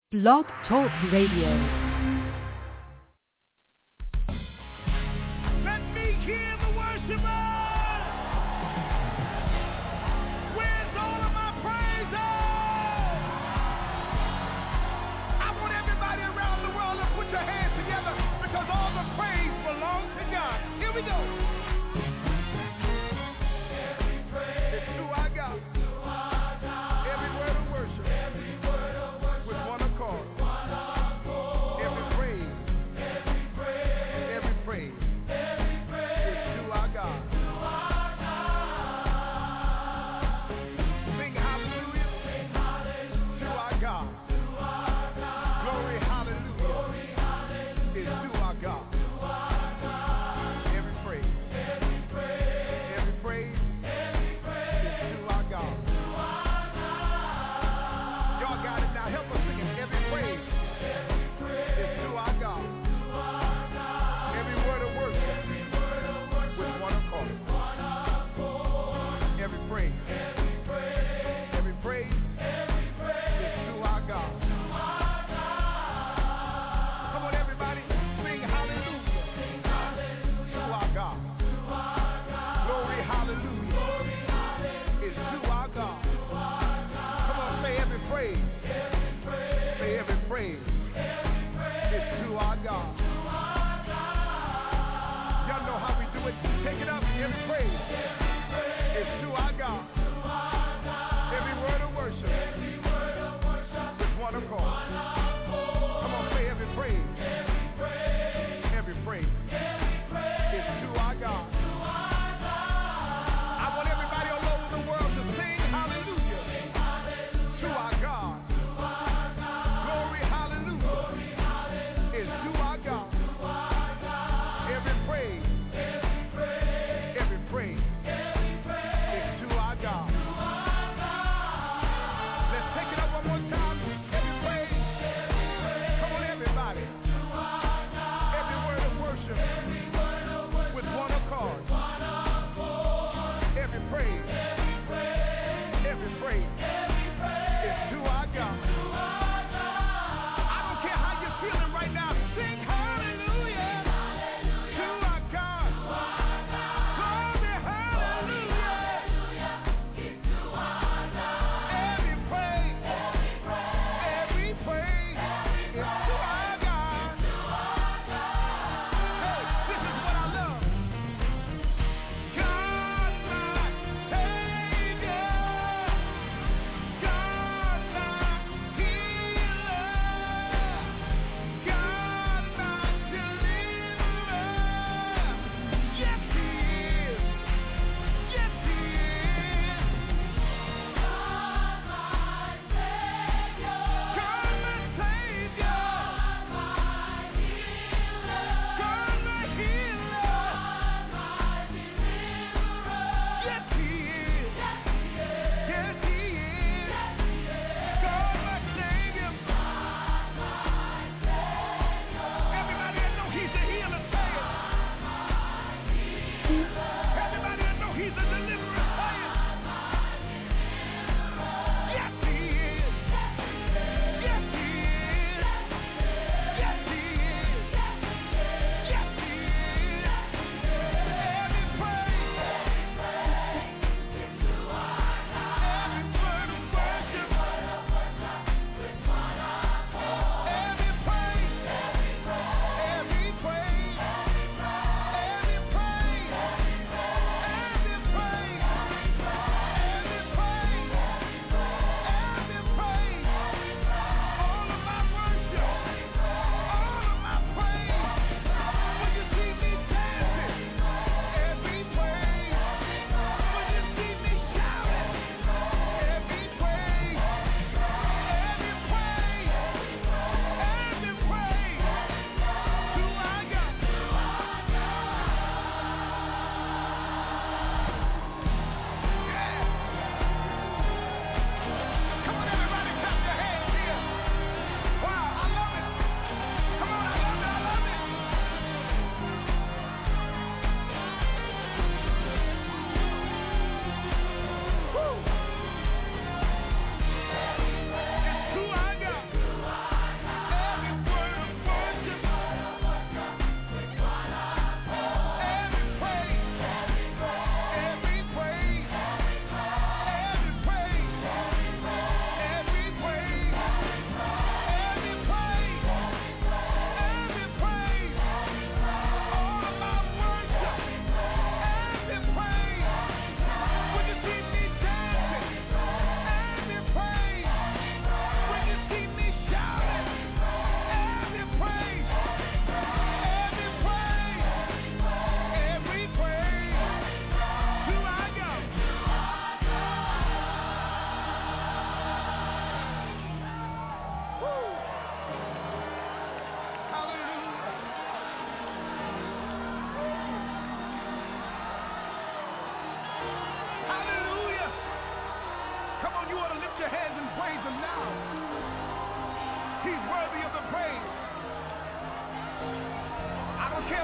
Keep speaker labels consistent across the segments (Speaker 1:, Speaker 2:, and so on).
Speaker 1: Blog Talk Radio.
Speaker 2: Let me hear the worshipers. Where's all of my praises? I want everybody around the world to put your hands together because all the praise belongs to God. Here we go. Every praise is to our God. Every word of worship. With one accord. Every praise. Every praise. Is to our God. Sing hallelujah. To our God. Glory hallelujah. Is to our God. Every praise. Every praise. Is to our God. Y'all got it now. Help us sing it. Every praise is to our God. Every word of worship with one accord. Every praise. Every praise is to our God. Come on, everybody. Sing hallelujah to our God. Glory hallelujah is to our God. Come on, say every praise. Say every praise is to our God. Y'all know how we do it. Take it up. Every praise is to our God. Every word of worship with one accord. Come on, say every praise. Every praise is to our God. I want everybody all over the world to sing hallelujah to our God. Glory hallelujah is to our God. Every praise is to our God. Let's take it up one more time. Every praise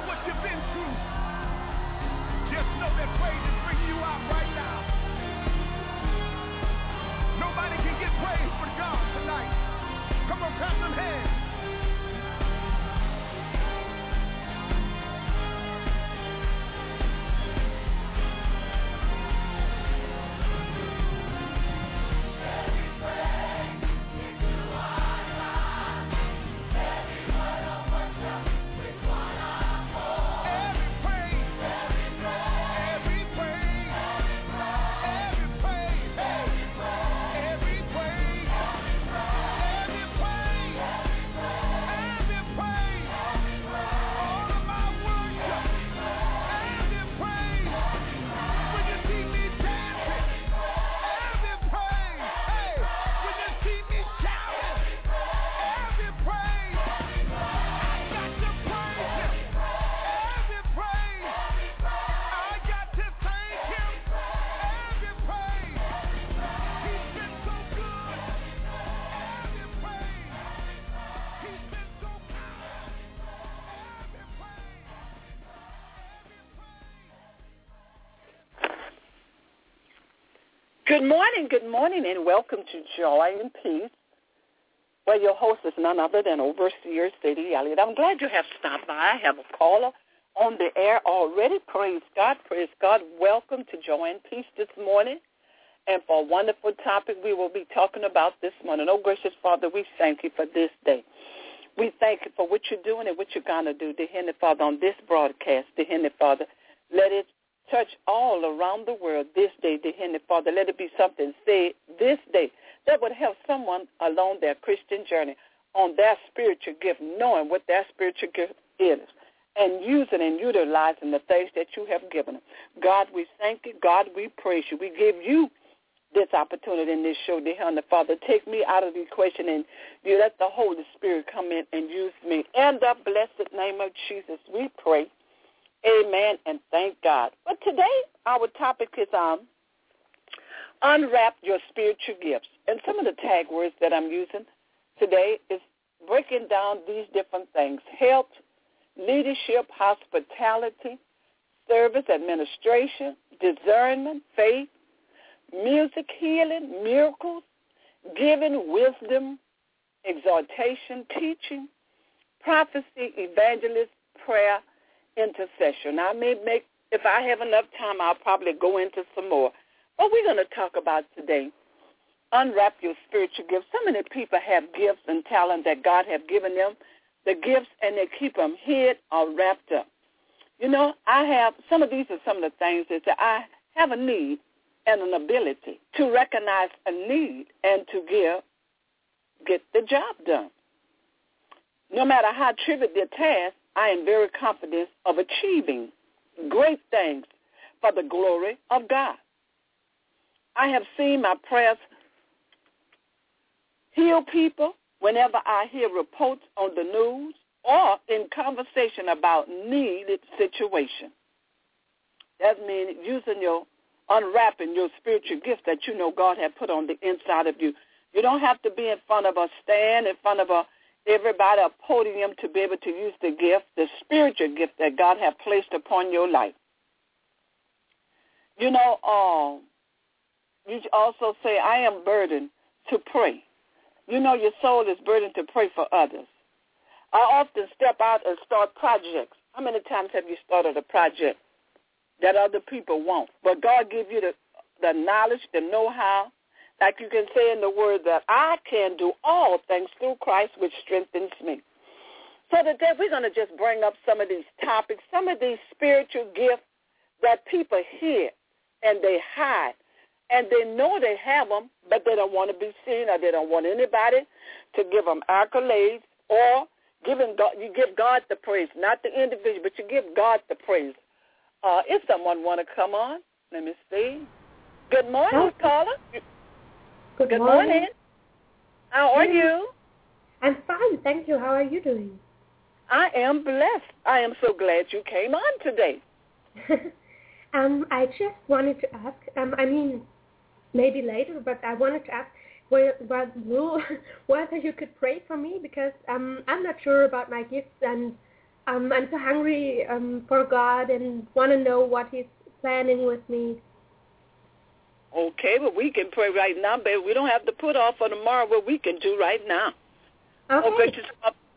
Speaker 2: what you've been through, just know that praise is bringing you out right now. Nobody can get praise but God tonight. Come on, clap them hands.
Speaker 3: Good morning, and welcome to Joy and Peace, where your host is none other than Overseer Sadie Elliott. I'm glad you have stopped by. I have a caller on the air already. Praise God, praise God. Welcome to Joy and Peace this morning, and for a wonderful topic we will be talking about this morning. Oh, gracious Father, we thank you for this day. We thank you for what you're doing and what you're going to do, dear Heavenly Father, on this broadcast, dear Heavenly Father. Let it touch all around the world this day, dear Heavenly Father. Let it be something said this day that would help someone along their Christian journey on their spiritual gift, knowing what their spiritual gift is, and using and utilizing the things that you have given them. God, we thank you. God, we praise you. We give you this opportunity in this show, dear Heavenly Father. Take me out of the equation, and you let the Holy Spirit come in and use me. In the blessed name of Jesus, we pray. Amen, and thank God. But today, our topic is unwrap your spiritual gifts. And some of the tag words that I'm using today is breaking down these different things: health, leadership, hospitality, service, administration, discernment, faith, music, healing, miracles, giving, wisdom, exhortation, teaching, prophecy, evangelist, prayer, intercession. I may make, if I have enough time, I'll probably go into some more. What we're going to talk about today, unwrap your spiritual gifts. So many people have gifts and talent that God have given them, the gifts, and they keep them hid or wrapped up. You know, some of these are some of the things that I have a need and an ability to recognize a need and to get the job done. No matter how trivial the task, I am very confident of achieving great things for the glory of God. I have seen my prayers heal people whenever I hear reports on the news or in conversation about needed situation. That means unwrapping your spiritual gift that you know God has put on the inside of you. You don't have to be in front of a stand, in front of everybody, a podium, to be able to use the gift, the spiritual gift that God has placed upon your life. You know, you also say, I am burdened to pray. You know, your soul is burdened to pray for others. I often step out and start projects. How many times have you started a project that other people won't? But God gives you the knowledge, the know-how. Like you can say in the word that I can do all things through Christ, which strengthens me. So today we're going to just bring up some of these topics, some of these spiritual gifts that people hear and they hide. And they know they have them, but they don't want to be seen, or they don't want anybody to give them accolades, or you give God the praise, not the individual, but you give God the praise. If someone want to come on, let me see. Good morning, caller.
Speaker 4: Good morning.
Speaker 3: How are you?
Speaker 4: I'm fine, thank you. How are you doing?
Speaker 3: I am blessed. I am so glad you came on today.
Speaker 4: I just wanted to ask, maybe later, but I wanted to ask whether you could pray for me, because I'm not sure about my gifts, and I'm so hungry for God and want to know what He's planning with me.
Speaker 3: Okay, but we can pray right now, baby. We don't have to put off for tomorrow what we can do right now.
Speaker 4: Okay.
Speaker 3: Oh, gracious,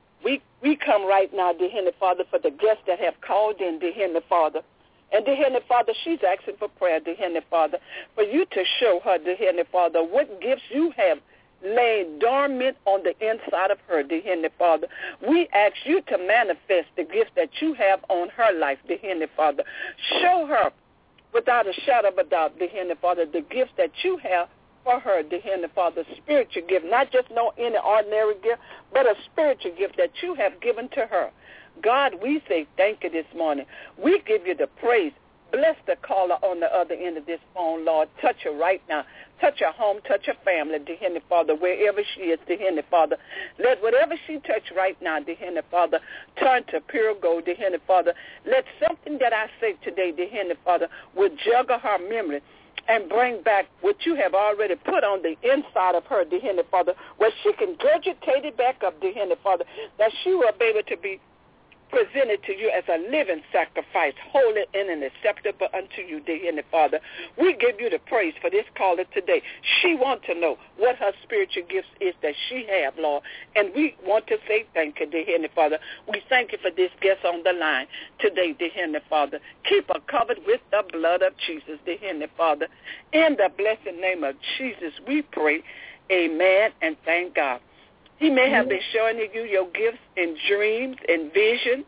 Speaker 3: we come right now, dear Heavenly Father, for the guests that have called in, dear Heavenly Father. And, dear Heavenly Father, she's asking for prayer, dear Heavenly Father, for you to show her, dear Heavenly Father, what gifts you have laid dormant on the inside of her, dear Heavenly Father. We ask you to manifest the gifts that you have on her life, dear Heavenly Father. Show her without a shadow of a doubt, dear Heavenly Father, the gifts that you have for her, dear Heavenly Father, spiritual gift, not just no any ordinary gift, but a spiritual gift that you have given to her. God, we say thank you this morning. We give you the praise. Bless the caller on the other end of this phone, Lord. Touch her right now. Touch her home, touch her family, dear Heavenly Father, wherever she is, dear Heavenly Father. Let whatever she touch right now, dear Heavenly Father, turn to pure gold, dear Heavenly Father. Let something that I say today, dear Heavenly Father, will juggle her memory and bring back what you have already put on the inside of her, dear Heavenly Father, where she can regurgitate it back up, dear Heavenly Father, that she will be able to be presented to you as a living sacrifice, holy and acceptable unto you, dear Heavenly Father. We give you the praise for this caller today. She wants to know what her spiritual gifts is that she have, Lord, and we want to say thank you, dear Heavenly Father. We thank you for this guest on the line today, dear Heavenly Father. Keep her covered with the blood of Jesus, dear Heavenly Father. In the blessed name of Jesus, we pray, amen, and thank God. He may have been showing you your gifts in dreams and vision.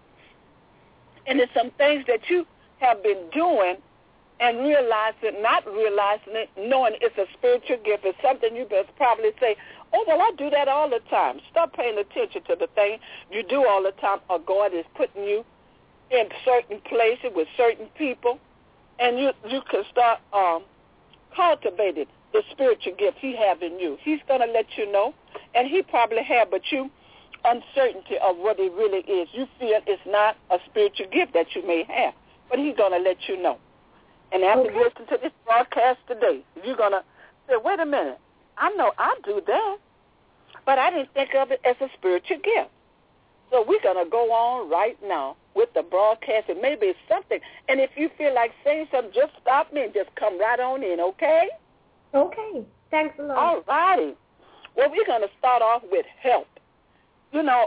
Speaker 3: And there's some things that you have been doing and not realizing it, knowing it's a spiritual gift. It's something you best probably say, oh, well, I do that all the time. Stop paying attention to the thing you do all the time, or God is putting you in certain places with certain people, and you can start cultivating the spiritual gift he have in you. He's going to let you know, and he probably have, but you uncertainty of what it really is. You feel it's not a spiritual gift that you may have, but he's going to let you know. And after you listen to this broadcast today, you're going to say, wait a minute, I know I do that, but I didn't think of it as a spiritual gift. So we're going to go on right now with the broadcast, and maybe it's something. And if you feel like saying something, just stop me and just come right on in, okay?
Speaker 4: Okay. Thanks a lot.
Speaker 3: All righty. Well, we're going to start off with help. You know,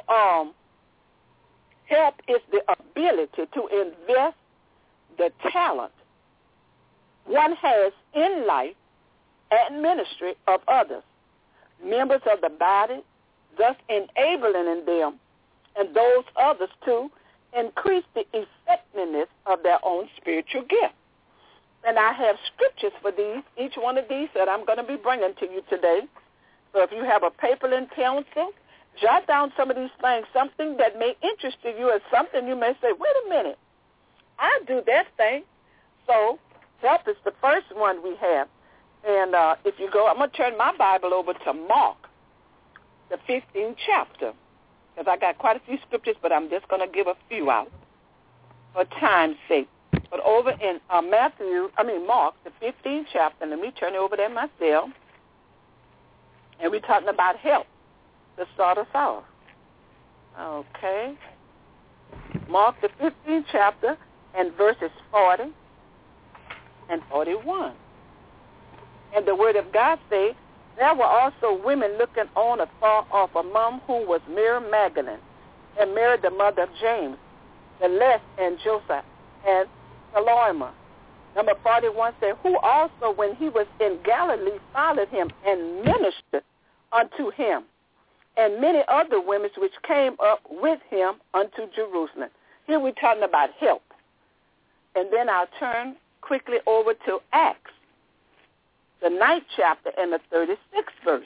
Speaker 3: help is the ability to invest the talent one has in life and ministry of others, members of the body, thus enabling them and those others to increase the effectiveness of their own spiritual gift. And I have scriptures for these, each one of these that I'm going to be bringing to you today. So if you have a paper and pencil, jot down some of these things, something that may interest you or something you may say, wait a minute, I do that thing. So help is the first one we have. And if you go, I'm going to turn my Bible over to Mark, the 15th chapter, because I got quite a few scriptures, but I'm just going to give a few out for time's sake. But over in Mark, the 15th chapter, let me turn it over there myself, and we're talking about help to start us off. Okay. Mark, the 15th chapter, and verses 40 and 41. And the word of God says, there were also women looking on afar off, among whom was Mary Magdalene, and Mary the mother of James, the less, and Joseph, and Salome. Number 41 said, who also, when he was in Galilee, followed him and ministered unto him, and many other women which came up with him unto Jerusalem. Here we're talking about help. And then I'll turn quickly over to Acts, the 9th chapter and the 36th verse.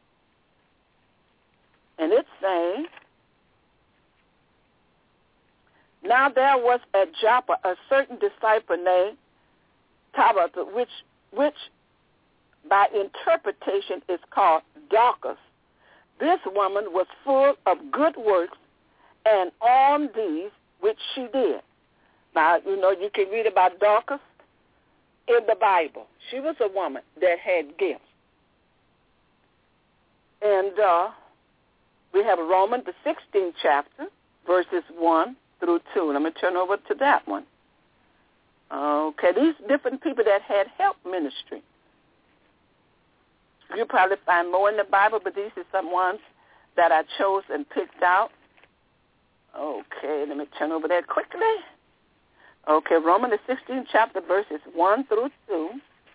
Speaker 3: And it's saying, now there was at Joppa a certain disciple named Tabitha, which by interpretation is called Dorcas. This woman was full of good works, and on these which she did. Now, you know, you can read about Dorcas in the Bible. She was a woman that had gifts. And we have Romans, the 16th chapter, verses 1 through 2. Let me turn over to that one. Okay, these different people that had help ministry. You'll probably find more in the Bible, but these are some ones that I chose and picked out. Okay, let me turn over that quickly. Okay, Romans the 16th chapter, verses 1 through 2.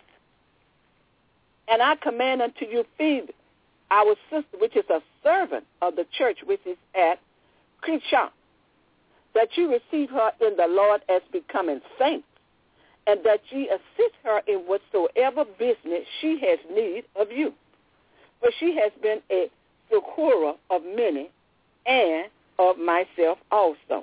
Speaker 3: And I command unto you, Phoebe, our sister, which is a servant of the church, which is at Crescent, that you receive her in the Lord as becoming saints, and that ye assist her in whatsoever business she has need of you. For she has been a succorer of many, and of myself also.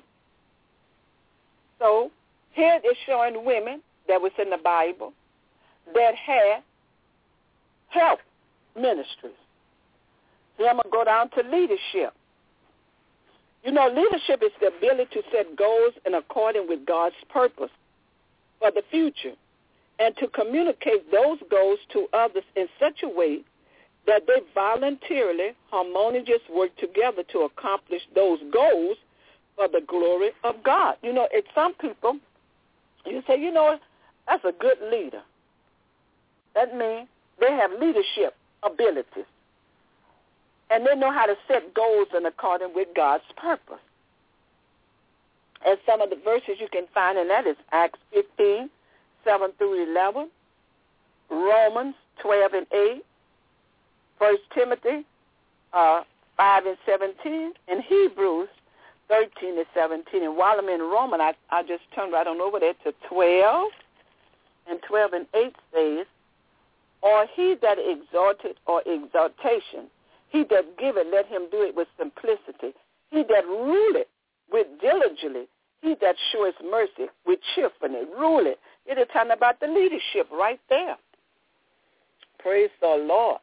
Speaker 3: So here it is showing women that was in the Bible that had help ministries. Then I'm going to go down to leadership. You know, leadership is the ability to set goals in accordance with God's purpose for the future and to communicate those goals to others in such a way that they voluntarily, harmoniously work together to accomplish those goals for the glory of God. You know, it's some people, you say, you know, that's a good leader. That means they have leadership abilities. And they know how to set goals in accordance with God's purpose. And some of the verses you can find in that is Acts 15, 7 through 11, Romans 12 and 8, 1 Timothy 5 and 17, and Hebrews 13 and 17. And while I'm in Romans, I just turned right on over there to 12, and 12 and 8 says, or he that exhorted or exhortation, he that giveth, let him do it with simplicity. He that ruleth with diligently, he that showeth mercy with cheerfulness. Rule it. It is talking about the leadership right there. Praise the Lord.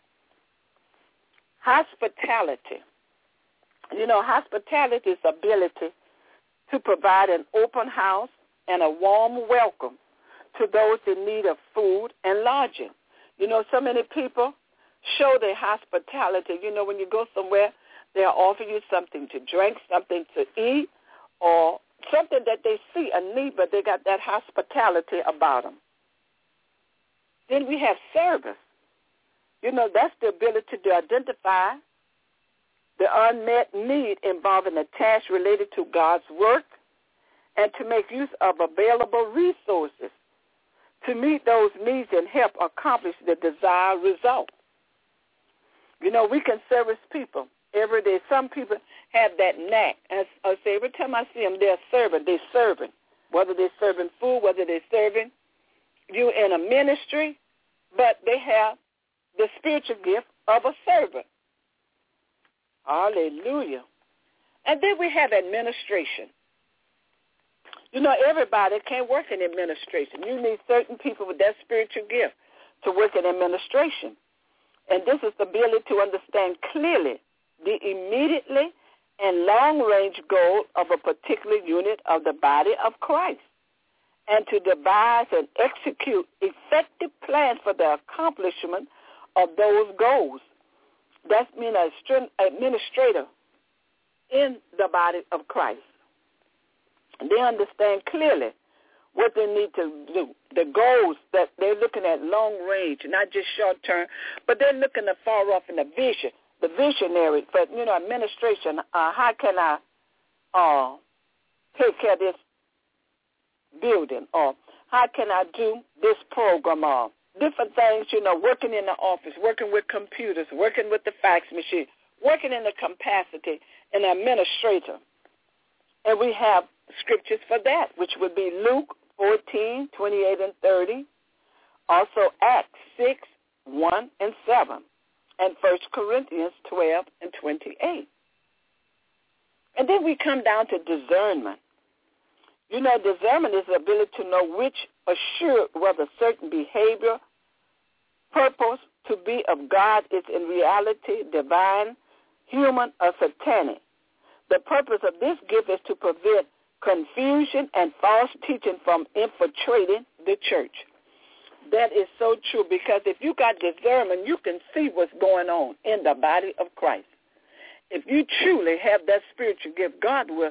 Speaker 3: Hospitality. You know, hospitality is the ability to provide an open house and a warm welcome to those in need of food and lodging. You know, so many people show their hospitality. You know, when you go somewhere, they'll offer you something to drink, something to eat, or something that they see a need, but they got that hospitality about them. Then we have service. You know, that's the ability to identify the unmet need involving a task related to God's work and to make use of available resources to meet those needs and help accomplish the desired result. You know, we can service people every day. Some people have that knack. As I say, every time I see them, they're serving. They're serving. Whether they're serving food, whether they're serving you in a ministry, but they have the spiritual gift of a servant. Hallelujah. And then we have administration. You know, everybody can't work in administration. You need certain people with that spiritual gift to work in administration. And this is the ability to understand clearly the immediately and long-range goal of a particular unit of the body of Christ, and to devise and execute effective plans for the accomplishment of those goals. That's mean an administrator in the body of Christ. And they understand clearly what they need to do, the goals that they're looking at long range, not just short term, but they're looking far off in the vision, the visionary. But, you know, administration, how can I take care of this building, or how can I do this program, or different things, you know, working in the office, working with computers, working with the fax machine, working in the capacity in administrator. And we have scriptures for that, which would be Luke 14, 28 and 30, also Acts 6, 1 and 7, and 1 Corinthians 12 and 28. And then we come down to discernment. You know, discernment is the ability to know which assured whether certain behavior, purpose to be of God is in reality divine, human, or satanic. The purpose of this gift is to prevent confusion and false teaching from infiltrating the church. That is so true, because if you got discernment, you can see what's going on in the body of Christ. If you truly have that spiritual gift, God will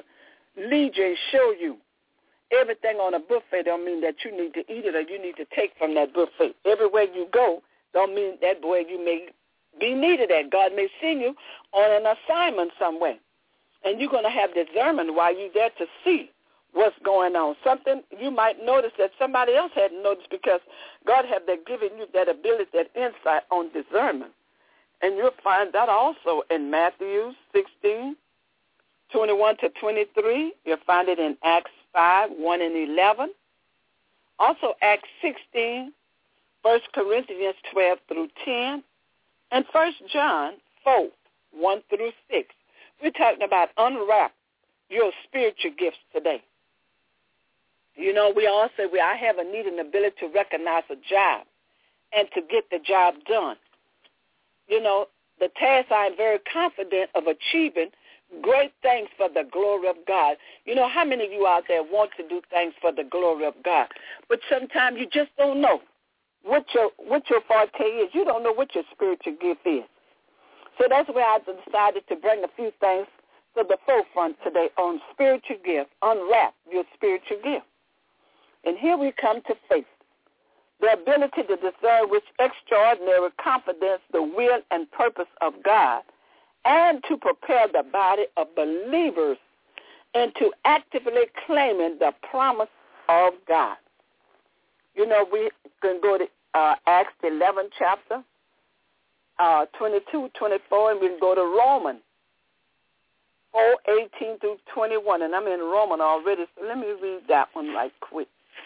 Speaker 3: lead you and show you. Everything on a buffet don't mean that you need to eat it or you need to take from that buffet. Everywhere you go don't mean that where you may be needed at. God may send you on an assignment somewhere. And you're going to have discernment while you're there to see what's going on. Something you might notice that somebody else hadn't noticed because God has given you that ability, that insight on discernment. And you'll find that also in Matthew 16, 21 to 23. You'll find it in Acts 5, 1 and 11. Also Acts 16, 1 Corinthians 12 through 10, and 1 John 4, 1 through 6. We're talking about unwrap your spiritual gifts today. You know, we all say I have a need and ability to recognize a job and to get the job done. You know, the task I am very confident of achieving great things for the glory of God. You know, how many of you out there want to do things for the glory of God? But sometimes you just don't know what your forte is. You don't know what your spiritual gift is. So that's where I decided to bring a few things to the forefront today on spiritual gift. Unwrap your spiritual gift. And here we come to faith. The ability to discern with extraordinary confidence the will and purpose of God and to prepare the body of believers into actively claiming the promise of God. You know, we can go to Acts 11 chapter, 22, 24, and we can go to Romans 4, 18 through 21. And I'm in Romans already, so let me read that one right quick.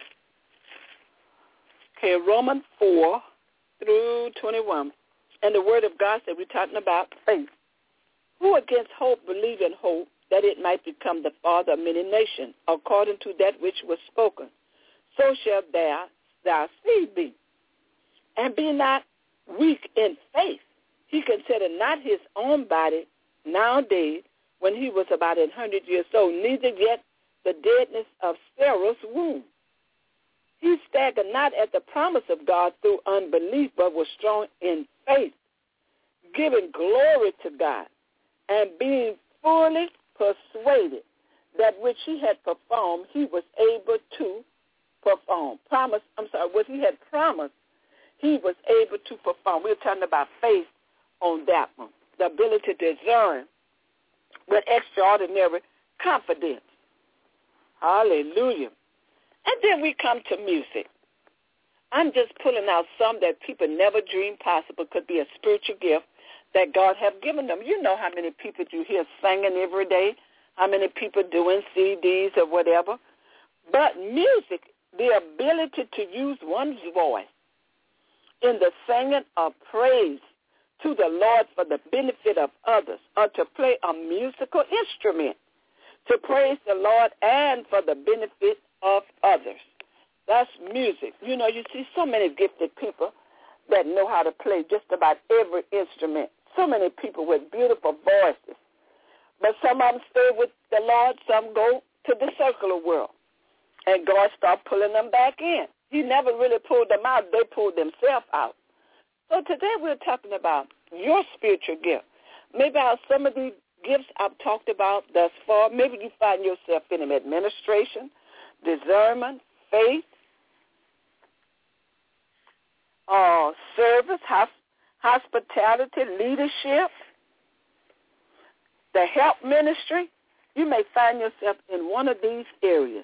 Speaker 3: Okay, Romans 4 through 21. And the word of God said we're talking about faith. Who against hope believe in hope that it might become the father of many nations, according to that which was spoken. So shall thy seed be. And be not weak in faith. He considered not his own body now dead when he was about 100 years old, neither yet the deadness of Sarah's womb. He staggered not at the promise of God through unbelief, but was strong in faith, giving glory to God, and being fully persuaded that which he had performed, he was able to perform. What he had promised, he was able to perform. We're talking about faith on that one, the ability to discern with extraordinary confidence. Hallelujah. And then we come to music. I'm just pulling out some that people never dreamed possible could be a spiritual gift that God have given them. You know how many people you hear singing every day, how many people doing CDs or whatever. But music, the ability to use one's voice in the singing of praise to the Lord for the benefit of others, or to play a musical instrument to praise the Lord and for the benefit of others. That's music. You know, you see so many gifted people that know how to play just about every instrument. So many people with beautiful voices. But some of them stay with the Lord, some go to the secular world. And God started pulling them back in. He never really pulled them out. They pulled themselves out. So today we're talking about your spiritual gift. Maybe some of these gifts I've talked about thus far, maybe you find yourself in administration, discernment, faith, service, hospitality, leadership, the help ministry. You may find yourself in one of these areas.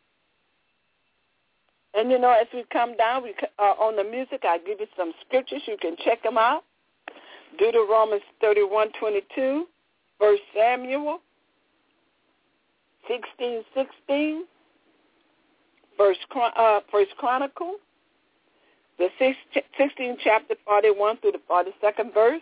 Speaker 3: And, you know, as we come down on the music, I give you some scriptures. You can check them out. Deuteronomy 31:22, 1 Samuel 16:16, First Chronicles, the 16th chapter, 41 through the 42nd verse,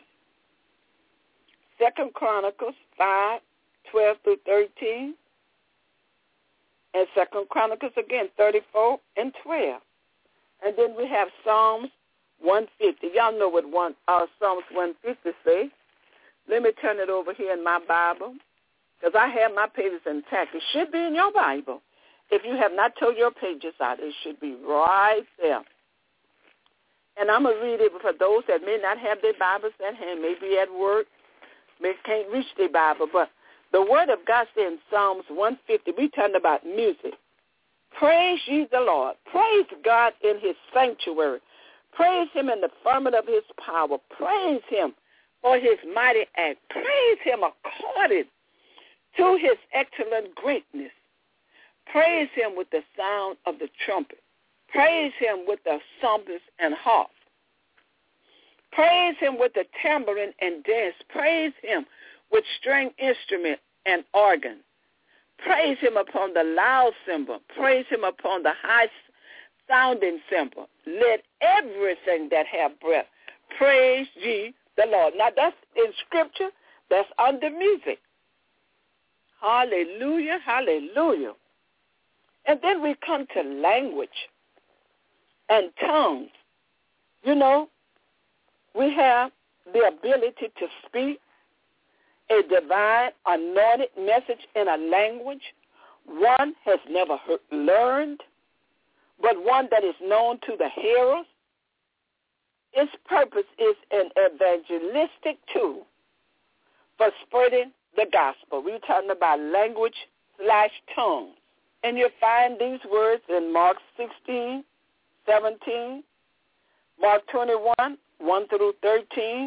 Speaker 3: 2 Chronicles 5:12 through 13, and 2 Chronicles again, 34 and 12. And then we have Psalms 150. Y'all know what Psalms 150 say. Let me turn it over here in my Bible, because I have my pages intact. It should be in your Bible. If you have not told your pages out, it should be right there. And I'm going to read it for those that may not have their Bibles at hand, maybe at work, maybe can't reach their Bible. But The word of God says in Psalms 150, we talking about music. Praise ye the Lord. Praise God in his sanctuary. Praise him in the firmament of his power. Praise him for his mighty act. Praise him according to his excellent greatness. Praise him with the sound of the trumpet. Praise him with the psalms and harp. Praise him with the tambourine and dance. Praise him with string instrument and organ. Praise him upon the loud cymbal. Praise him upon the high sounding cymbal. Let everything that have breath praise ye the Lord. Now that's in scripture. That's under music. Hallelujah, hallelujah. And then we come to language and tongues. You know, we have the ability to speak a divine anointed message in a language one has never learned, but one that is known to the hearers. Its purpose is an evangelistic tool for spreading the gospel. We're talking about language/tongues. And you'll find these words in Mark 16, 17, Mark 21, 1 through 13,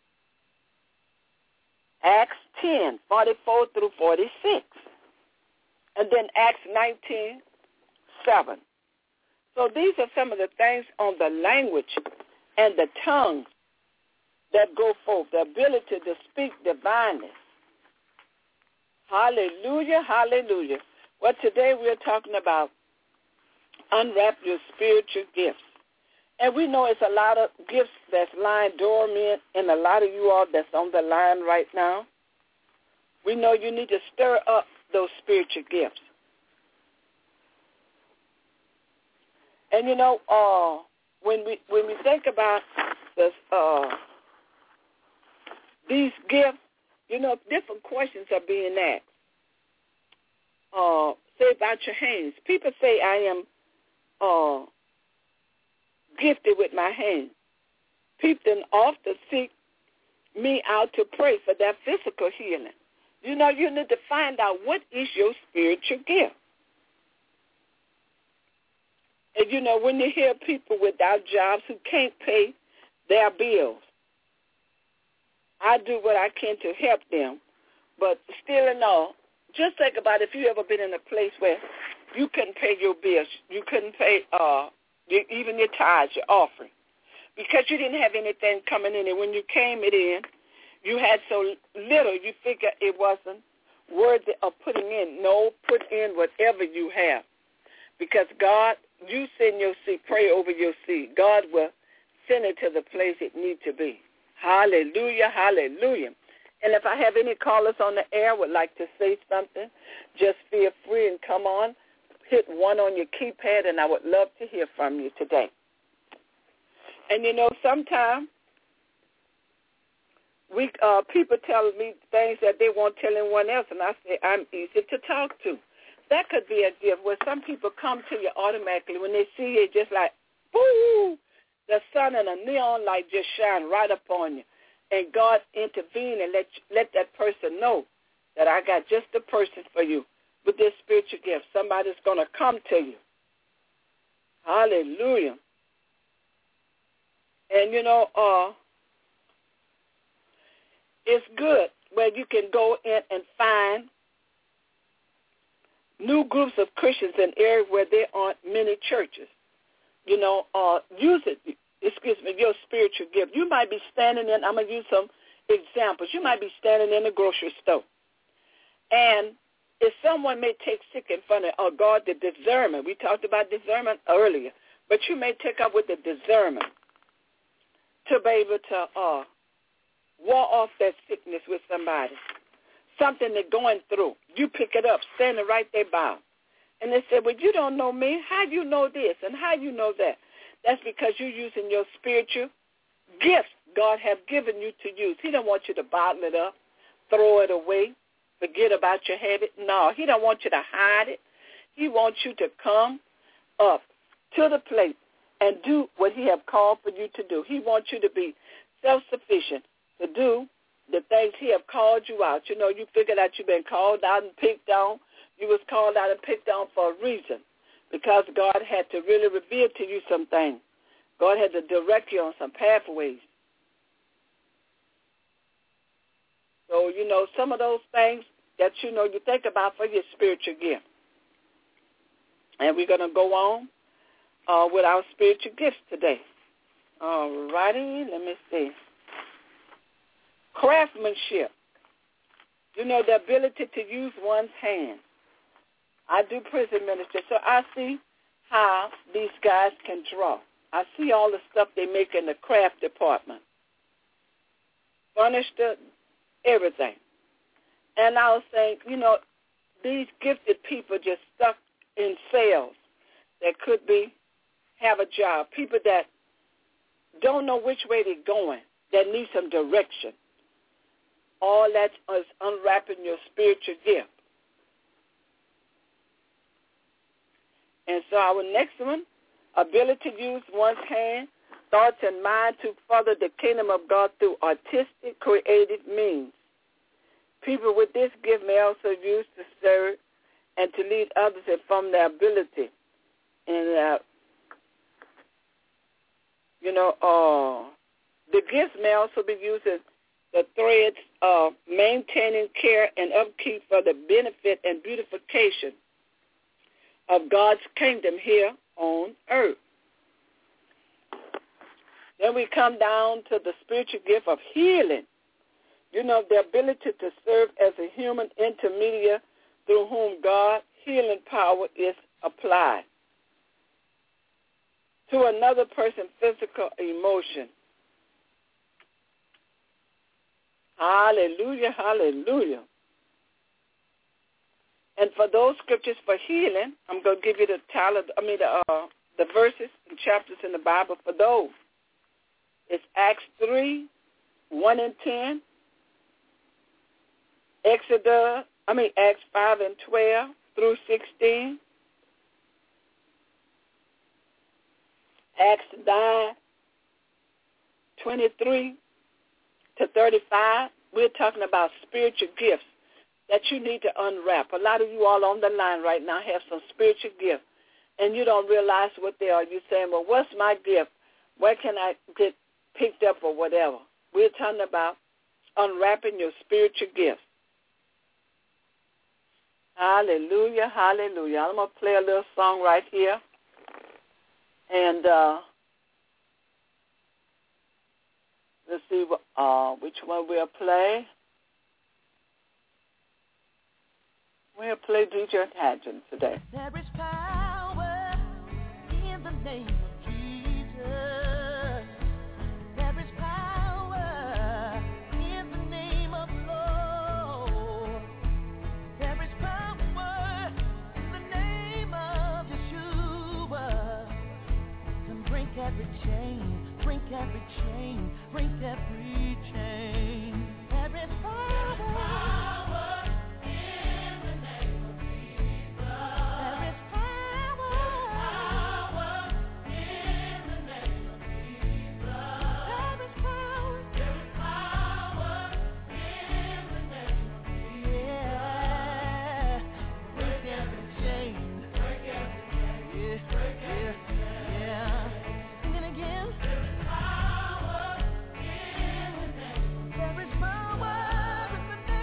Speaker 3: Acts 10, 44 through 46, and then Acts 19, 7. So these are some of the things on the language and the tongues that go forth, the ability to speak divinely. Hallelujah, hallelujah. Well, today we're talking about unwrap your spiritual gifts. And we know it's a lot of gifts that's lying dormant, and a lot of you all that's on the line right now. We know you need to stir up those spiritual gifts. And, you know, when we think about this, these gifts, you know, different questions are being asked. Say about your hands. People say I am gifted with my hands. People often seek me out to pray for their physical healing. You know, you need to find out what is your spiritual gift. And, you know, when you hear people without jobs who can't pay their bills, I do what I can to help them. But still and all, just think about if you ever been in a place where you couldn't pay your bills, you couldn't pay even your tithes, your offering, because you didn't have anything coming in. And when you came it in, you had so little, you figure it wasn't worthy of putting in. No, put in whatever you have, because God, you send your seed, pray over your seed. God will send it to the place it needs to be. Hallelujah, hallelujah. And if I have any callers on the air would like to say something, just feel free and come on. Hit 1 on your keypad, and I would love to hear from you today. And, you know, sometimes people tell me things that they won't tell anyone else, and I say I'm easy to talk to. That could be a gift where some people come to you automatically. When they see you, just like, boo, the sun and a neon light just shine right up on you. And God intervene and let that person know that I got just the person for you with this spiritual gift. Somebody's going to come to you. Hallelujah. And, you know, it's good where you can go in and find new groups of Christians in areas where there aren't many churches. You know, use it. Your spiritual gift. You might be standing in, I'm going to use some examples. You might be standing in a grocery store. And if someone may take sick in front of God, the discernment, we talked about discernment earlier, but you may take up with the discernment to be able to wall off that sickness with somebody, something they're going through. You pick it up, standing right there by them. And they say, well, you don't know me. How do you know this and how do you know that? That's because you're using your spiritual gifts God have given you to use. He don't want you to bottle it up, throw it away, forget about your habit. No, he don't want you to hide it. He wants you to come up to the plate and do what he have called for you to do. He wants you to be self-sufficient to do the things he have called you out. You know, you figure that you've been called out and picked on. You was called out and picked on for a reason, because God had to really reveal to you some things. God had to direct you on some pathways. So, you know, some of those things that, you know, you think about for your spiritual gift. And we're going to go on with our spiritual gifts today. All righty, let me see. Craftsmanship. You know, the ability to use one's hand. I do prison ministry, so I see how these guys can draw. I see all the stuff they make in the craft department. Furnished everything. And I was saying, you know, these gifted people just stuck in sales that could have a job. People that don't know which way they're going, that need some direction. All that is unwrapping your spiritual gift. And so our next one, ability to use one's hand, thoughts, and mind to further the kingdom of God through artistic, creative means. People with this gift may also use to serve and to lead others from their ability. And, the gifts may also be used as the threads of maintaining care and upkeep for the benefit and beautification of God's kingdom here on earth. Then we come down to the spiritual gift of healing. You know, the ability to serve as a human intermediary through whom God's healing power is applied to another person's physical emotion. Hallelujah, hallelujah. And for those scriptures for healing, I'm going to give you the verses and chapters in the Bible for those. It's Acts 3, 1 and 10, Acts 5 and 12 through 16, Acts 9, 23 to 35. We're talking about spiritual gifts that you need to unwrap. A lot of you all on the line right now have some spiritual gifts, and you don't realize what they are. You're saying, well, what's my gift? Where can I get picked up or whatever? We're talking about unwrapping your spiritual gifts. Hallelujah, hallelujah. I'm going to play a little song right here. And let's see which one we'll play. We'll play DJ Hadgen today.
Speaker 5: There is power in the name of Jesus. There is power in the name of Lord. There is power in the name of Yeshua. And break every chain, break every chain, break every chain. There is power. There is power in the name.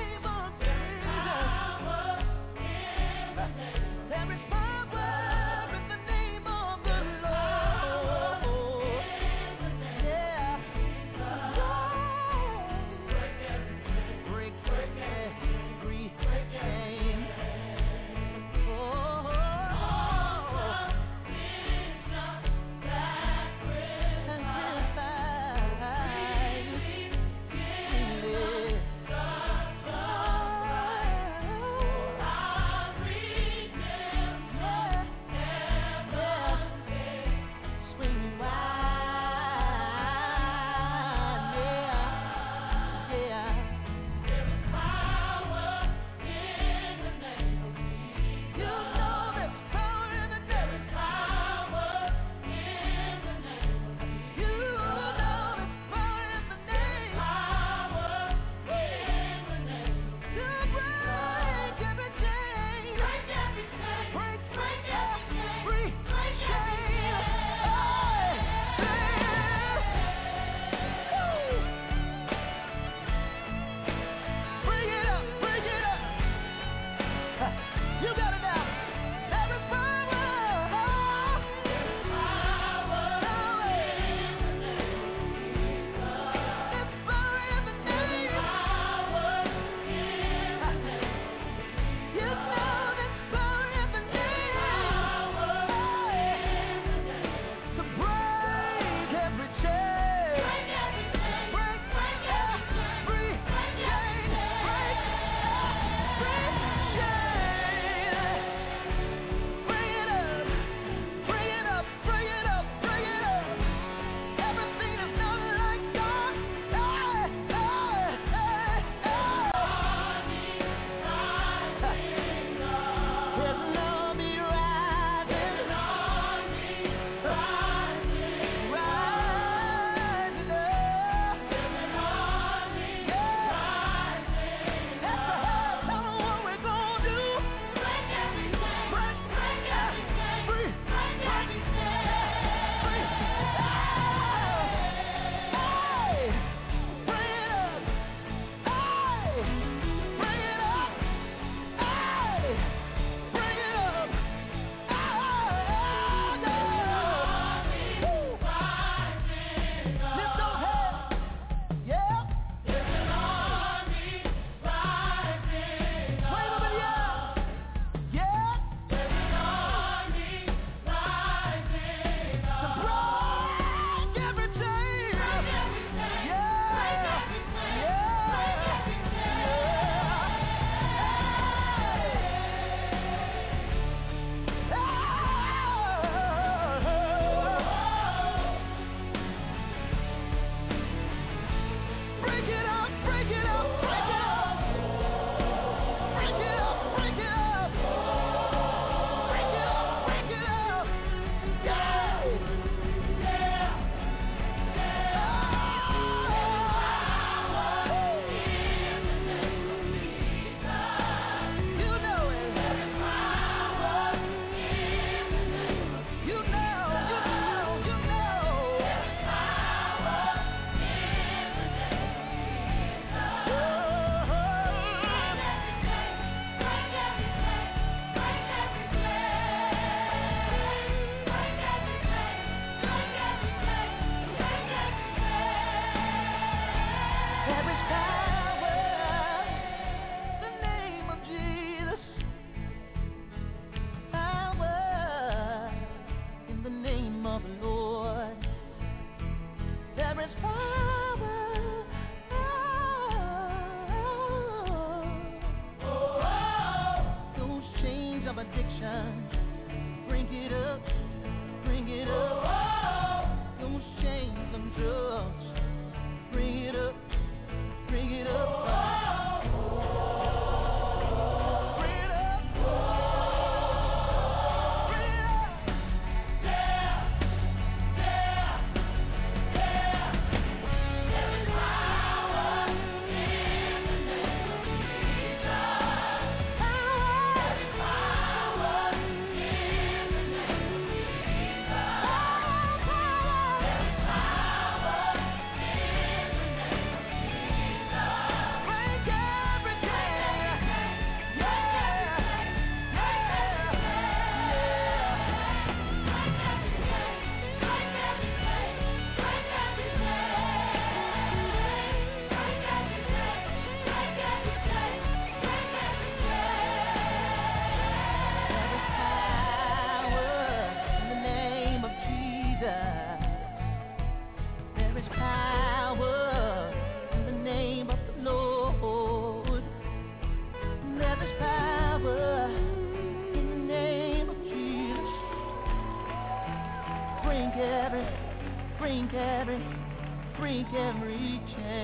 Speaker 5: break every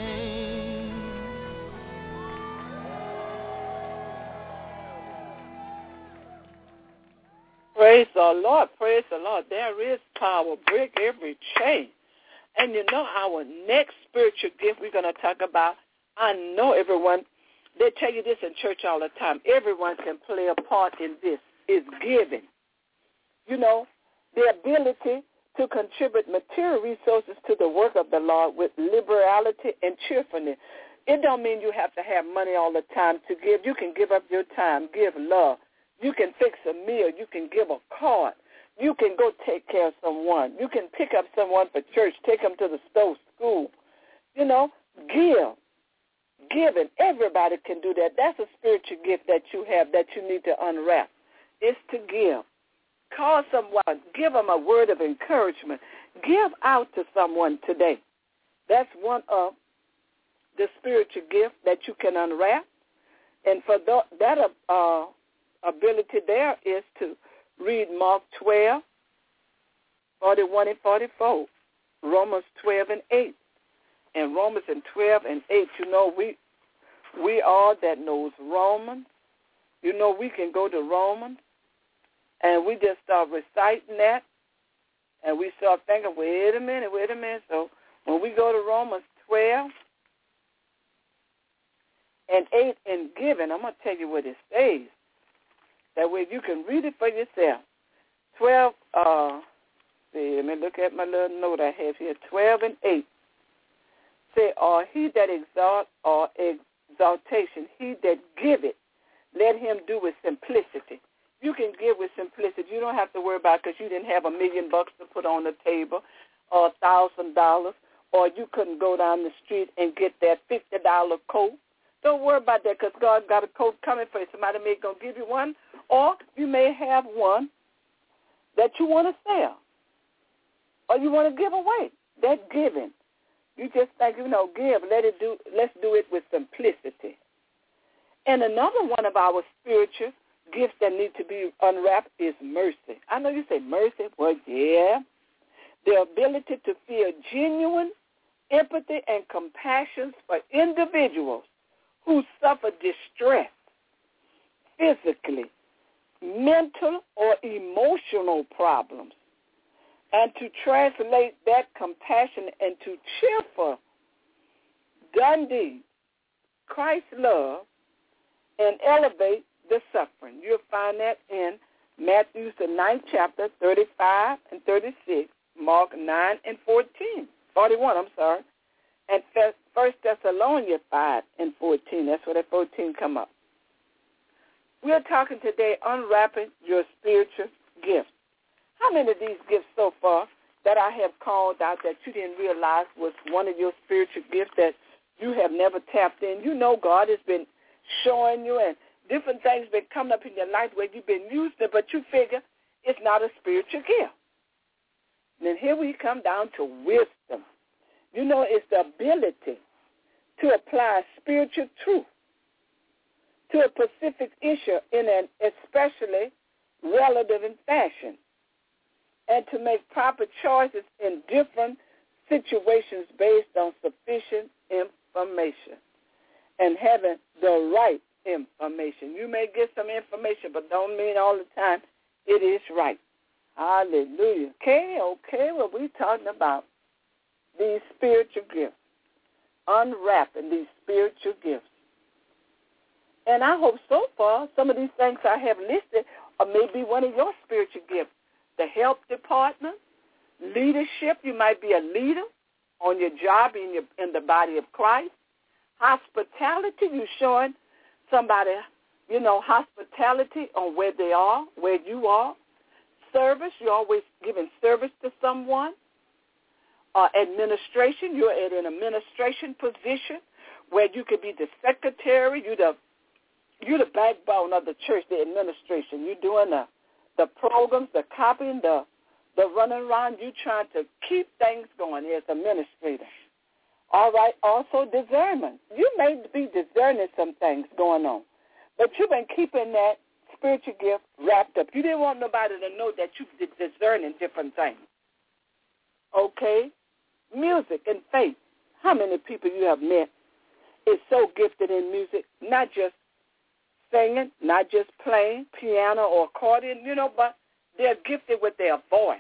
Speaker 5: chain.
Speaker 3: Praise the Lord, praise the Lord. There is power, break every chain. And you know our next spiritual gift we're going to talk about, I know everyone, they tell you this in church all the time, everyone can play a part in this, is giving. You know, the ability to contribute material resources to the work of the Lord with liberality and cheerfulness. It don't mean you have to have money all the time to give. You can give up your time, give love, You can fix a meal. You can give a card. You can go take care of someone. You can pick up someone for church, take them to the school. You know, giving. Everybody can do that. That's a spiritual gift that you have that you need to unwrap. It's to give. Call someone. Give them a word of encouragement. Give out to someone today. That's one of the spiritual gift that you can unwrap. And for that ability there is to read Mark 12, 41 and 44, Romans 12 and 8. And Romans 12 and 8, you know, we all that knows Romans, you know, we can go to Romans and we just start reciting that and we start thinking, wait a minute. So when we go to Romans 12 and 8 in giving, I'm going to tell you what it says. That way you can read it for yourself. 12, let me look at my little note I have here. 12 and 8. Say, or he that exalt or exaltation, he that giveth, let him do with simplicity. You can give with simplicity. You don't have to worry about because you didn't have $1 million to put on the table or $1,000, or you couldn't go down the street and get that $50 coat. Don't worry about that because God got a coat coming for you. Somebody may going to give you one, or you may have one that you want to sell or you want to give away. That giving. You just think, give. Let's do it with simplicity. And another one of our spiritual gifts that need to be unwrapped is mercy. I know you say mercy. Well, yeah. The ability to feel genuine empathy and compassion for individuals who suffer distress, physically, mental, or emotional problems, and to translate that compassion into cheerful, done deed, Christ's love, and elevate the suffering. You'll find that in Matthew, the 9th chapter, 35 and 36, Mark 9 and 41, and 1 Thessalonians 5 and 14. That's where that 14 come up. We're talking today unwrapping your spiritual gifts. How many of these gifts so far that I have called out that you didn't realize was one of your spiritual gifts that you have never tapped in? You know God has been showing you and different things been coming up in your life where you've been using it, but you figure it's not a spiritual gift. And then here we come down to wisdom. You know, it's the ability to apply spiritual truth to a specific issue in an especially relevant fashion, and to make proper choices in different situations based on sufficient information and having the right information. You may get some information, but don't mean all the time it is right. Hallelujah. Okay, well, we're talking about these spiritual gifts, unwrapping these spiritual gifts. And I hope so far some of these things I have listed are maybe one of your spiritual gifts. The health department, leadership, you might be a leader on your job in the body of Christ. Hospitality, you're showing somebody, hospitality on where they are, where you are. Service, you're always giving service to someone. Administration, you're at an administration position where you could be the secretary, you're the backbone of the church, the administration. You're doing the programs, the copying, the running around. You're trying to keep things going as administrator. All right, also discernment. You may be discerning some things going on, but you've been keeping that spiritual gift wrapped up. You didn't want nobody to know that you're discerning different things. Okay? Music and faith. How many people you have met is so gifted in music, not just singing, not just playing piano or accordion, but they're gifted with their voice.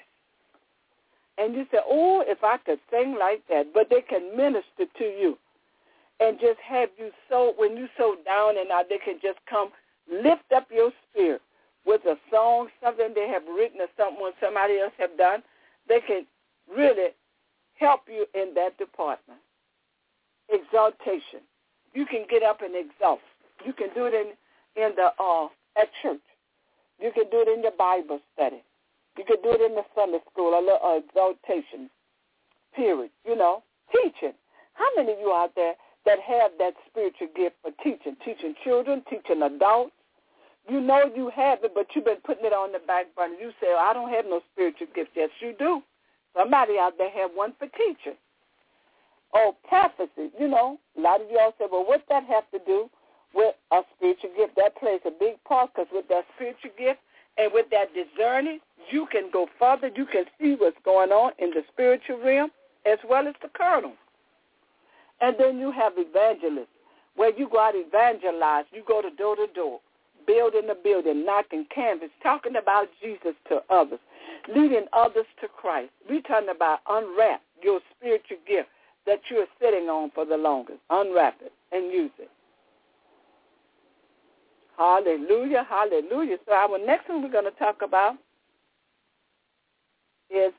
Speaker 3: And you say, oh, if I could sing like that, but they can minister to you and just have you when you're so down and out, they can just come lift up your spirit with a song, something they have written or something somebody else have done. They can really help you in that department. Exaltation. You can get up and exalt. You can do it in the at church You can do it in your Bible study. You can do it in the Sunday school, a little exaltation period, teaching. How many of you out there that have that spiritual gift for teaching children, teaching adults? You know you have it, but you've been putting it on the back burner. You say, I don't have no spiritual gift. Yes, you do. Somebody out there have one for teaching. Oh, prophecy. A lot of y'all say, well, what that have to do with a spiritual gift? That plays a big part, because with that spiritual gift and with that discerning, you can go further. You can see what's going on in the spiritual realm as well as the carnal. And then you have evangelists, where you go out and evangelize. You go to door, building the building, knocking canvas, talking about Jesus to others, leading others to Christ. We're talking about unwrap your spiritual gift that you're sitting on for the longest. Unwrap it and use it. Hallelujah, hallelujah. So our next one we're going to talk about is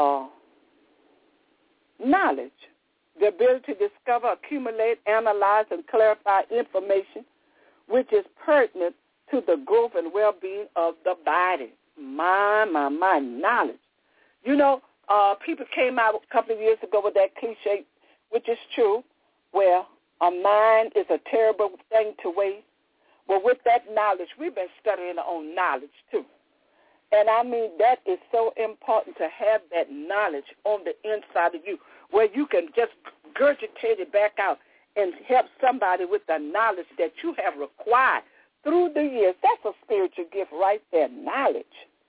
Speaker 3: knowledge. The ability to discover, accumulate, analyze, and clarify information which is pertinent to the growth and well-being of the body. My, knowledge. People came out a couple of years ago with that cliche, which is true, where a mind is a terrible thing to waste. Well, with that knowledge, we've been studying on knowledge, too. And I mean, that is so important to have that knowledge on the inside of you, where you can just regurgitate it back out and help somebody with the knowledge that you have acquired through the years. That's a spiritual gift right there, knowledge.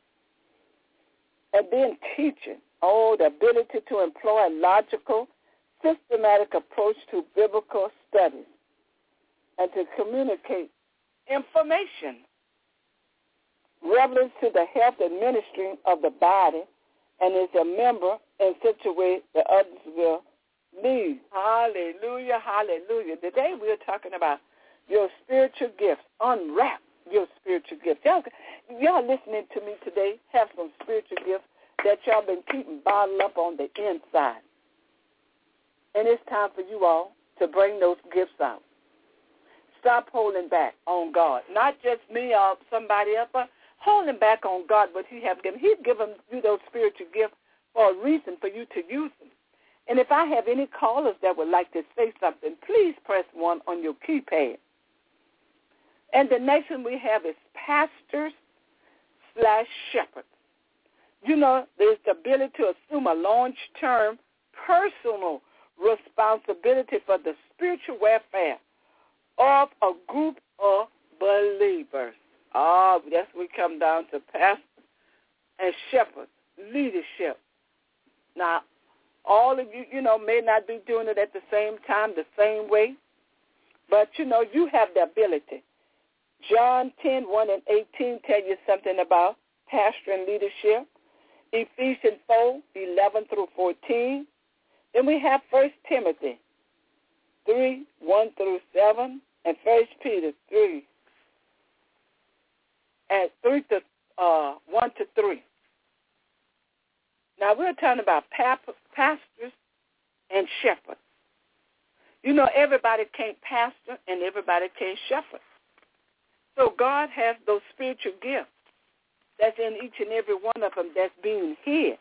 Speaker 3: And then teaching. Oh, the ability to employ a logical, systematic approach to biblical studies and to communicate information. Relevance to the health and ministry of the body and is a member in such a way that others will lead. Hallelujah, hallelujah. Today we're talking about your spiritual gifts. Unwrap your spiritual gifts. Y'all listening to me today have some spiritual gifts that y'all been keeping bottled up on the inside. And it's time for you all to bring those gifts out. Stop holding back on God. Not just me or somebody else, but holding back on God what he has given. He's given you those spiritual gifts for a reason for you to use them. And if I have any callers that would like to say something, please press 1 on your keypad. And the next one we have is pastors/shepherds. There's the ability to assume a long-term personal responsibility for the spiritual welfare of a group of believers. That's when we come down to pastors and shepherds, leadership. Now, all of you, may not be doing it at the same time, the same way, but, you have the ability. John 10:1-18 tell you something about pastor and leadership. Ephesians 4:11-14. Then we have 1 Timothy 3:1-7 and 1 Peter 1-3. Now we're talking about pastors and shepherds. Everybody can't pastor and everybody can't shepherd. So God has those spiritual gifts that's in each and every one of them that's being hid.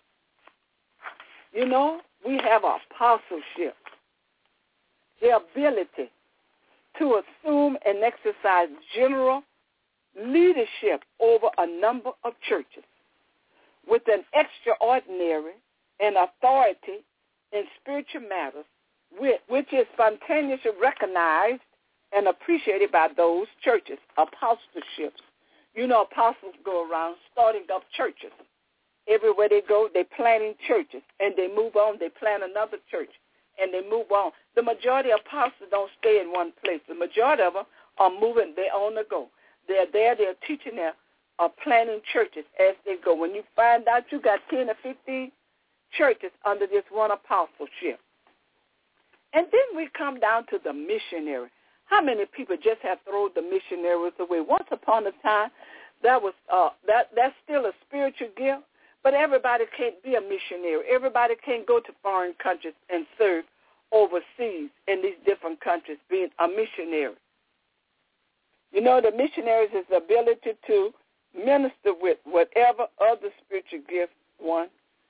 Speaker 3: We have apostleship, the ability to assume and exercise general leadership over a number of churches with an extraordinary and authority in spiritual matters, which is spontaneously recognized and appreciated by those churches. Apostleships. Apostles go around starting up churches. Everywhere they go, they're planting churches, and they move on. They plant another church, and they move on. The majority of apostles don't stay in one place. The majority of them are moving. They're on the go. They're there. They're teaching. They're planting churches as they go. When you find out you got 10 or 15 churches under this one apostleship. And then we come down to the missionary. How many people just have thrown the missionaries away? Once upon a time, that's still a spiritual gift, but everybody can't be a missionary. Everybody can't go to foreign countries and serve overseas in these different countries being a missionary. The missionaries is the ability to minister with whatever other spiritual gift one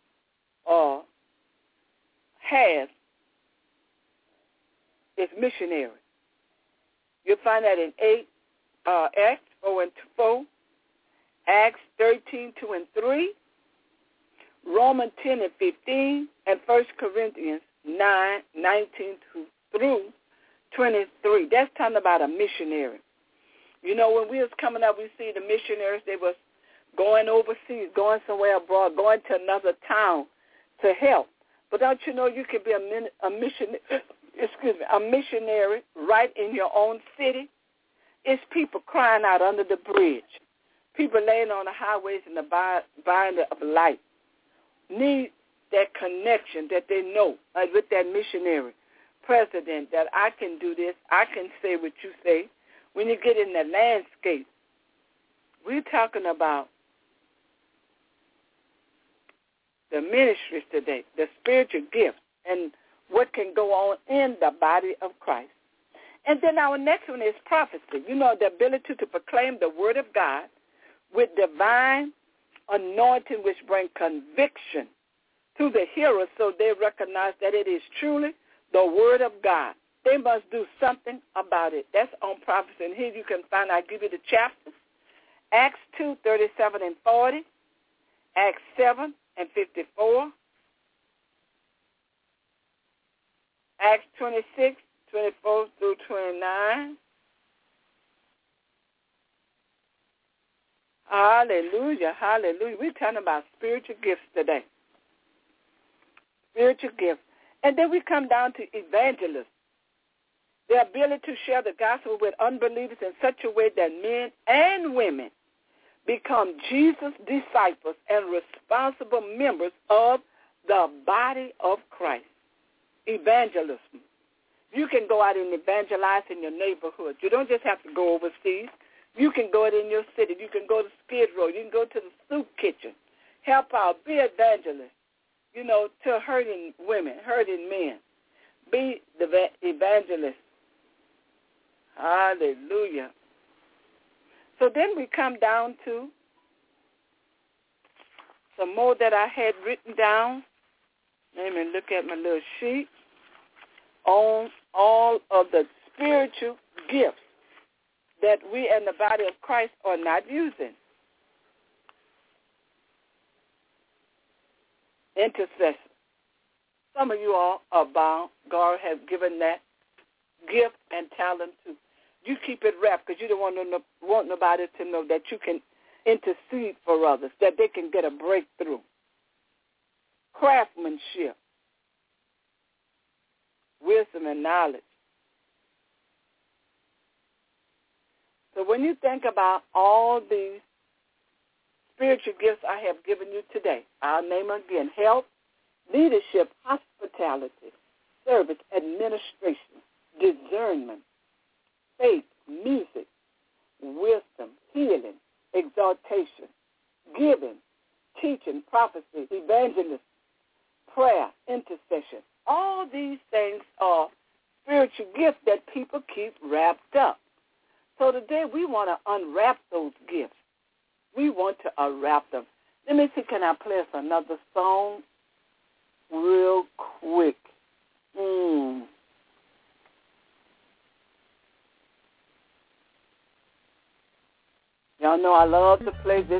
Speaker 3: has is missionary. You'll find that in Acts 4:4, Acts 13:2-3, Romans 10:15, and 1 Corinthians 9:19-23. That's talking about a missionary. You know, when we was coming up, we see the missionaries, they was going overseas, going somewhere abroad, going to another town to help. But don't you know you can be a missionary right in your own city? It's people crying out under the bridge. People laying on the highways in the binder of light need that connection that they know with that missionary president, that I can do this, I can say what you say. When you get in the landscape, we're talking about the ministries today, the spiritual gifts, and what can go on in the body of Christ. And then our next one is prophecy. You know, the ability to proclaim the word of God with divine anointing, which brings conviction to the hearer so they recognize that it is truly the word of God. They must do something about it. That's on prophecy. And here you can find, I'll give you the chapters. Acts 2:37-40, Acts 7:54, Acts 26:24-29. Hallelujah, hallelujah. We're talking about spiritual gifts today. Spiritual gifts. And then we come down to evangelists. The ability to share the gospel with unbelievers in such a way that men and women become Jesus' disciples and responsible members of the body of Christ. Evangelism. You can go out and evangelize in your neighborhood. You don't just have to go overseas. You can go out in your city. You can go to Skid Row. You can go to the soup kitchen. Help out. Be evangelist. You know, to hurting women, hurting men. Be the evangelist. Hallelujah. So then we come down to some more that I had written down. Let me look at my little sheet on all of the spiritual gifts that we in the body of Christ are not using. Intercession. Some of you all are bound. God has given that gift and talent to. You keep it wrapped because you don't want nobody to know that you can intercede for others, that they can get a breakthrough. Craftsmanship, wisdom and knowledge. So when you think about all these spiritual gifts I have given you today, I'll name again: health, leadership, hospitality, service, administration, discernment, faith, music, wisdom, healing, exaltation, giving, teaching, prophecy, evangelism, prayer, intercession. All these things are spiritual gifts that people keep wrapped up. So today we want to unwrap those gifts. We want to unwrap them. Let me see, can I play us another song real quick? Y'all know I love to play this.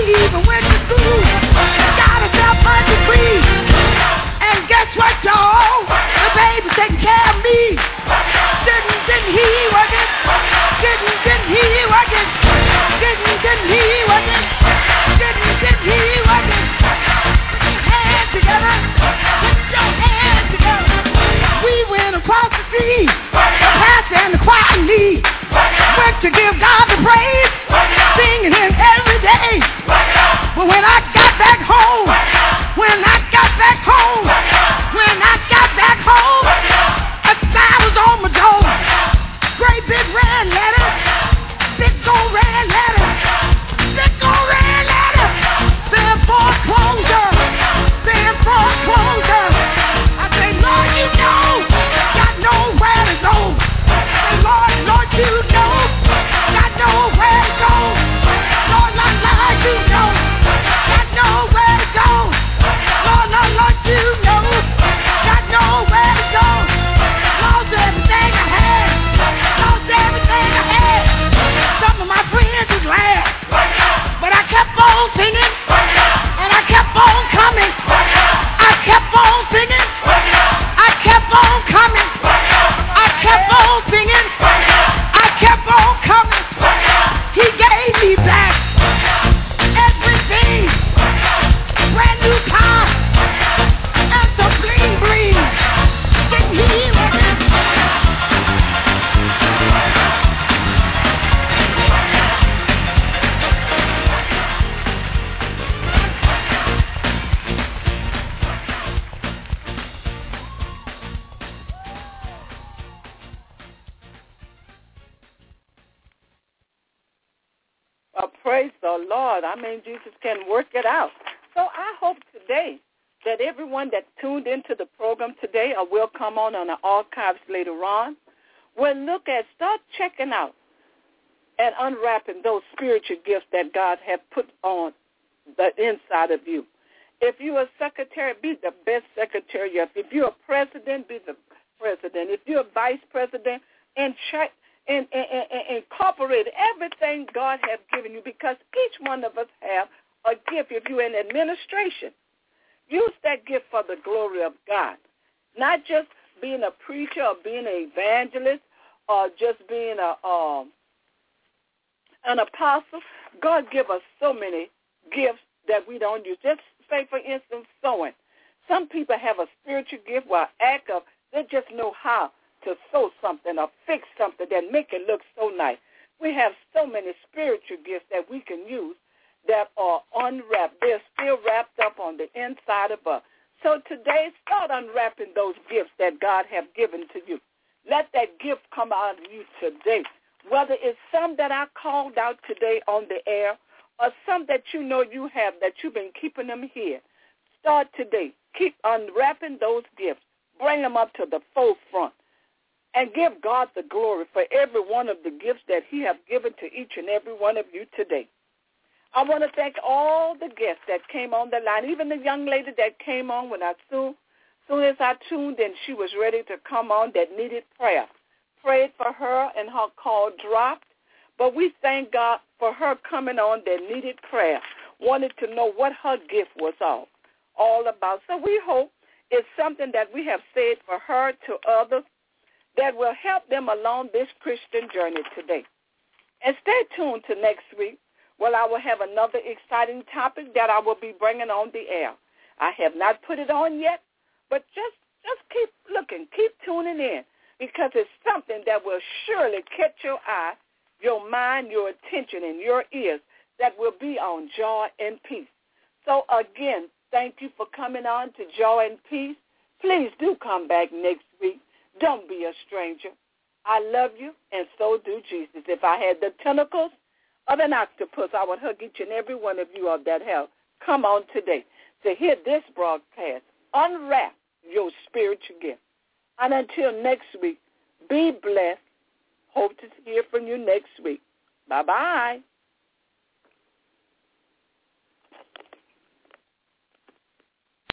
Speaker 6: even went to school. Got herself a degree. And guess what, y'all? The baby's taking care of me. Didn't he work it? Didn't he work it? Didn't he work it? Didn't he work it? Put your hands together. Put your hands together. We went across the sea. The pastor and the choir lead. Went to give God the praise. Singing him every day. But when I got back home, a sign was on my door. Great big red letter. Big old red letter. Big old red letter. Saying foreclosure. Saying foreclosure. I say, Lord, you know. Got nowhere to go. I say, Lord, you know. Got nowhere to go. Lord, you know. Got nowhere to go. Lord, you know. Got nowhere to go. Lost everything I had. Lost everything I had. Some of my friends was glad. But I kept on singing. And I kept on coming. I kept on singing. I kept on coming. I kept on singing. I kept on coming. He gave me back everything. Brand new car. And some bling bling. Didn't he work it?
Speaker 3: Praise the Lord. I mean, Jesus can work it out. So I hope today that everyone that tuned into the program today or will come on the archives later on will start checking out and unwrapping those spiritual gifts that God has put on the inside of you. If you're a secretary, be the best secretary. If you're a president, be the president. If you're a vice president, and incorporate everything God has given you, because each one of us have a gift. If you're in administration, use that gift for the glory of God, not just being a preacher or being an evangelist or just being an apostle. God give us so many gifts that we don't use. Just say, for instance, sewing. Some people have a spiritual gift where they just know how to sew something or fix something that make it look so nice. We have so many spiritual gifts that we can use that are unwrapped. They're still wrapped up on the inside of us. So today, start unwrapping those gifts that God has given to you. Let that gift come out of you today. Whether it's some that I called out today on the air or some that you know you have that you've been keeping them here. Start today. Keep unwrapping those gifts. Bring them up to the forefront. And give God the glory for every one of the gifts that he has given to each and every one of you today. I want to thank all the guests that came on the line, even the young lady that came on when soon as I tuned in, she was ready to come on that needed prayer. Prayed for her and her call dropped. But we thank God for her coming on that needed prayer, wanted to know what her gift was all about. So we hope it's something that we have said for her to others that will help them along this Christian journey today. And stay tuned to next week. Well, I will have another exciting topic that I will be bringing on the air. I have not put it on yet, but just keep looking, keep tuning in, because it's something that will surely catch your eye, your mind, your attention, and your ears that will be on Joy and Peace. So again, thank you for coming on to Joy and Peace. Please do come back next week. Don't be a stranger. I love you, and so do Jesus. If I had the tentacles of an octopus, I would hug each and every one of you of that hell. Come on today to hear this broadcast. Unwrap your spiritual gift. And until next week, be blessed. Hope to hear from you next week. Bye-bye.